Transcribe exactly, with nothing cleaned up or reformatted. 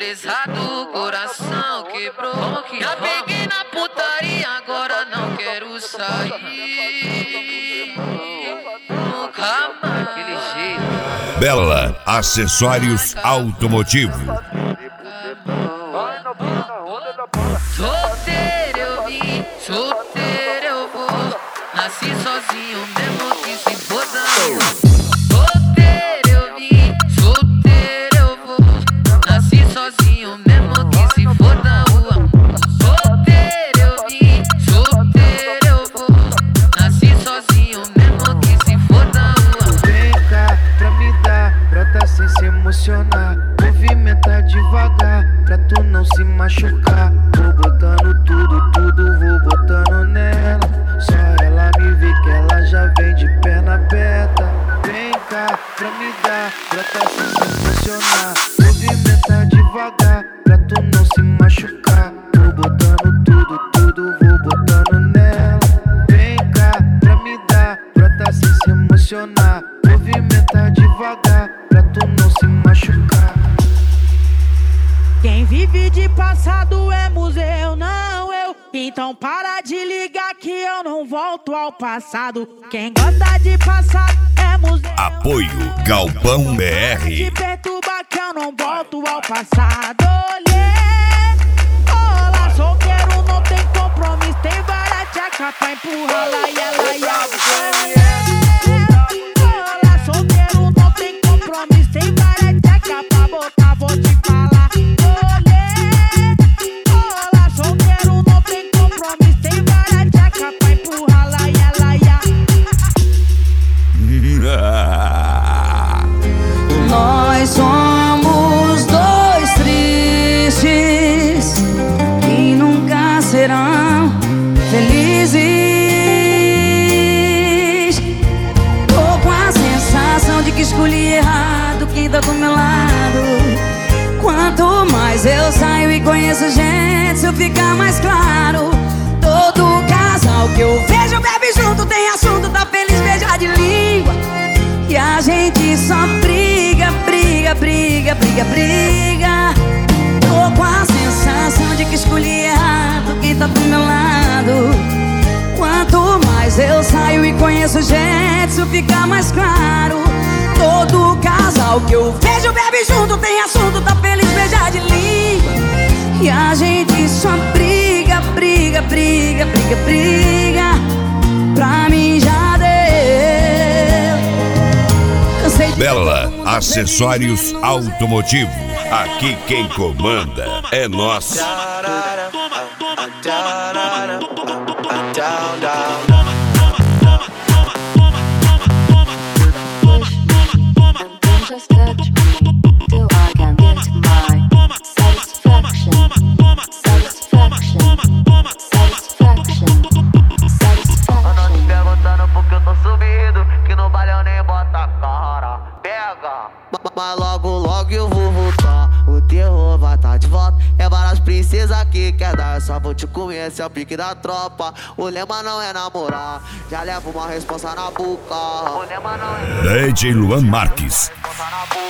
presa do coração quebrou. Já peguei na putaria, agora não quero sair. Nunca mais. Aquele jeito. Bela Acessórios Automotivo. Solteiro eu vim, solteiro eu vou. Nasci sozinho mesmo que se foda. Solteiro eu vim, solteiro eu vou. Nasci sozinho mesmo que se foda o amor. Solteiro eu vim, solteiro eu vou. Nasci sozinho mesmo que se foda o amor. Vem cá pra me dar, brota sem se emocionar. Movimenta devagar, pra tu não se machucar. Vou botando tudo, tudo, vou botando nela. Só ela me vê que ela já vem de perna aberta. Vem cá pra me dar, brota sem se emocionar. Movimenta devagar, pra tu não se machucar. Vou botando tudo, tudo, vou botando nela. Vem cá pra me dar, brota sem se emocionar. Movimenta devagar, pra tu não se machucar. Quem vive de passado é museu, não eu. Então para de ligar que eu não volto ao passado. Quem gosta de passado é museu. Apoio Galpão B R. De perturbar que eu não volto ao passado. Olhei, olá, solteiro não tem compromisso. Tem várias tchacas pra empurrar lá e ela e a olá, solteiro não tem compromisso. Tem várias tchacas pra botar, vou te falar. Nós somos dois tristes que nunca serão felizes. Tô com a sensação de que escolhi errado quem tá do meu lado. Quanto mais eu saio e conheço gente, se eu ficar mais claro. Todo casal que eu vejo bebe junto, tem assunto, tá feliz, beija de língua. E a gente só briga, briga, briga, briga, briga. Tô com a sensação de que escolhi errado quem tá do meu lado. Quanto mais eu saio e conheço gente, isso fica mais claro. Todo casal que eu vejo bebe junto, tem assunto, tá feliz, beija de língua. E a gente só briga, briga, briga, briga, briga. Pra mim já deu. Bela Acessórios Automotivo. Aqui quem comanda é nós. Just touch me till I can get my satisfaction, satisfaction, satisfaction, satisfaction. Eu não te perguntando porque eu tô subindo, que no baile eu nem bota a cara. Pega! Mas logo, logo eu vou voltar. O terror vai tá de volta. É várias princesas que quer dar. Eu só vou te comer, esse é o pique da tropa. O lema não é namorar, já levo uma responsa na boca. O lema não é D J Luan Marques. responsa na boca.